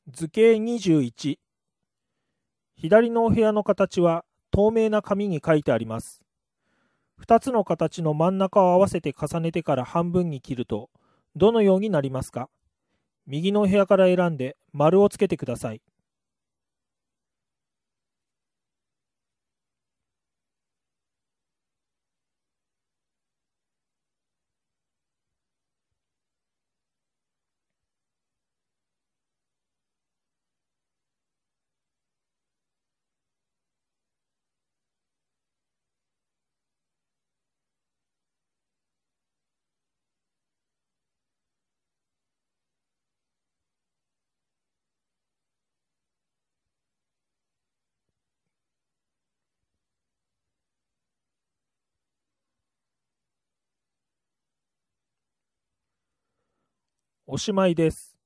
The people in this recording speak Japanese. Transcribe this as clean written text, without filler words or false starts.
図形21。左のお部屋の形は透明な紙に書いてあります。2つの形の真ん中を合わせて重ねてから半分に切るとどのようになりますか？右のお部屋から選んで丸をつけてください。おしまいです。